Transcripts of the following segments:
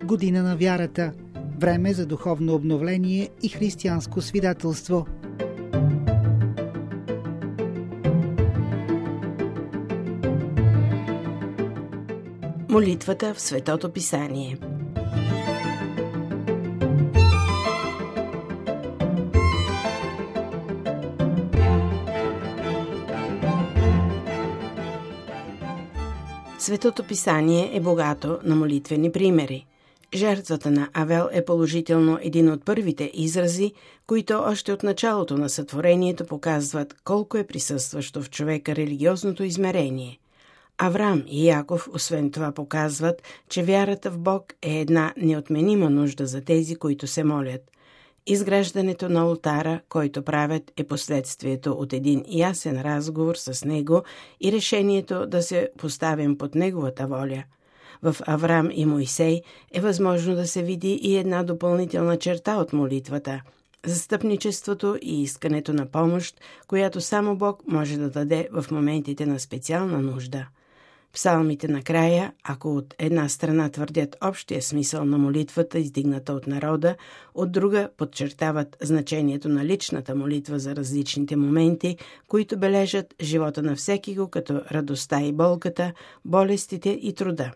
година на вярата, време за духовно обновление и християнско свидетелство. Молитвата в Светото Писание. Светото Писание е богато на молитвени примери. Жертвата на Авел е положително един от първите изрази, които още от началото на сътворението показват колко е присъстващо в човека религиозното измерение. Авраам и Яков освен това показват, че вярата в Бог е една неотменима нужда за тези, които се молят. Изграждането на олтара, който правят, е последствието от един ясен разговор с Него и решението да се поставим под Неговата воля. В Авраам и Моисей е възможно да се види и една допълнителна черта от молитвата – застъпничеството и искането на помощ, която само Бог може да даде в моментите на специална нужда. Псалмите накрая, ако от една страна твърдят общия смисъл на молитвата, издигната от народа, от друга подчертават значението на личната молитва за различните моменти, които бележат живота на всекиго, като радостта и болката, болестите и труда.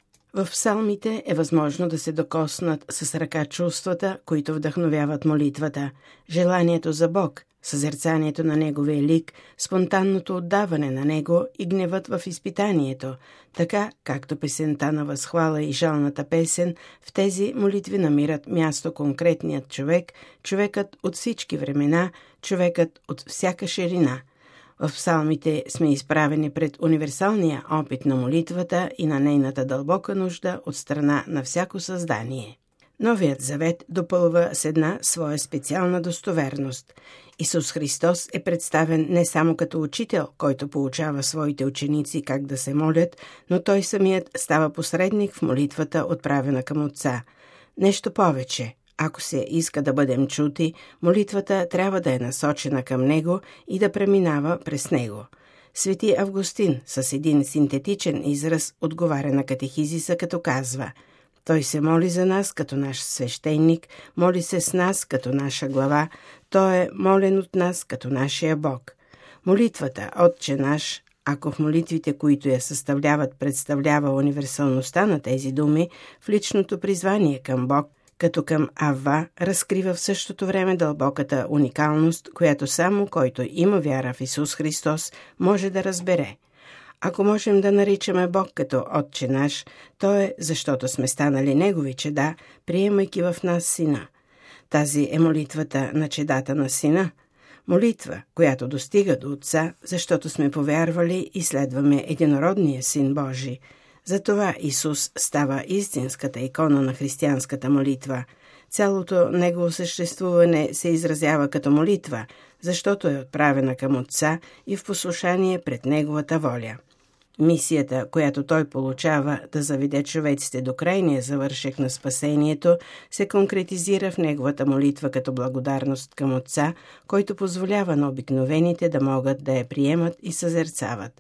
В псалмите е възможно да се докоснат с ръка чувствата, които вдъхновяват молитвата, желанието за Бог, съзерцанието на Неговия лик, спонтанното отдаване на Него и гневът в изпитанието, така както песента на възхвала и жалната песен в тези молитви намират място конкретният човек, човекът от всички времена, човекът от всяка ширина. В псалмите сме изправени пред универсалния опит на молитвата и на нейната дълбока нужда от страна на всяко създание. Новият завет допълва с една своя специална достоверност. Исус Христос е представен не само като учител, който поучава своите ученици как да се молят, но Той самият става посредник в молитвата, отправена към Отца. Нещо повече. Ако се иска да бъдем чути, молитвата трябва да е насочена към Него и да преминава през Него. Свети Августин с един синтетичен израз отговаря на катехизиса, като казва: Той се моли за нас като наш свещеник, моли се с нас като наша глава, Той е молен от нас като нашия Бог. Молитвата Отче наш, ако в молитвите, които я съставляват, представлява универсалността на тези думи, в личното призвание към Бог, като към Авва, разкрива в същото време дълбоката уникалност, която само който има вяра в Исус Христос може да разбере. Ако можем да наричаме Бог като Отче наш, то е защото сме станали Негови чеда, приемайки в нас Сина. Тази е молитвата на чедата на Сина. Молитва, която достига до Отца, защото сме повярвали и следваме единородния Син Божий. Затова Исус става истинската икона на християнската молитва. Цялото Негово съществуване се изразява като молитва, защото е отправена към Отца и в послушание пред Неговата воля. Мисията, която Той получава да заведе човеците до крайния завършек на спасението, се конкретизира в Неговата молитва като благодарност към Отца, който позволява на обикновените да могат да я приемат и съзерцават.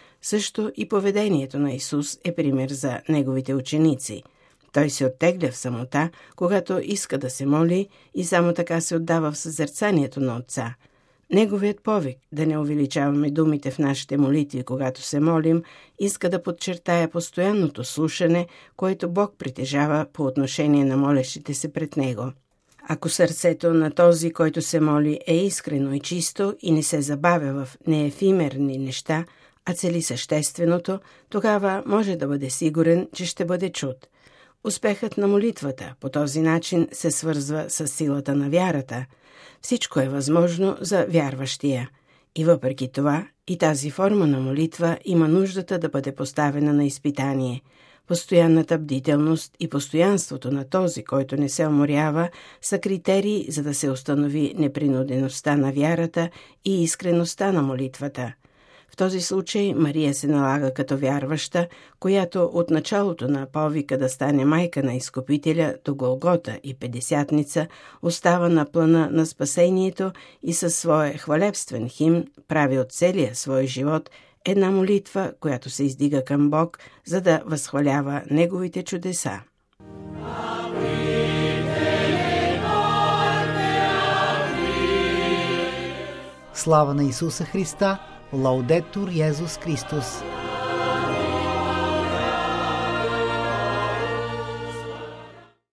Също и поведението на Исус е пример за Неговите ученици. Той се оттегля в самота, когато иска да се моли и само така се отдава в съзерцанието на Отца. Неговият повик да не увеличаваме думите в нашите молитви, когато се молим, иска да подчертая постоянното слушане, което Бог притежава по отношение на молещите се пред Него. Ако сърцето на този, който се моли, е искрено и чисто и не се забавя в неефимерни неща, а цели същественото, тогава може да бъде сигурен, че ще бъде чут. Успехът на молитвата по този начин се свързва с силата на вярата. Всичко е възможно за вярващия. И въпреки това, и тази форма на молитва има нуждата да бъде поставена на изпитание. Постоянната бдителност и постоянството на този, който не се уморява, са критерии, за да се установи непринудеността на вярата и искреността на молитвата. В този случай Мария се налага като вярваща, която от началото на повика да стане майка на Изкупителя до Голгота и Петдесятница остава на плана на спасението и със своя хвалебствен химн прави от целия свой живот една молитва, която се издига към Бог, за да възхвалява Неговите чудеса. Слава на Исуса Христа! Лаудетур Йезус Христос!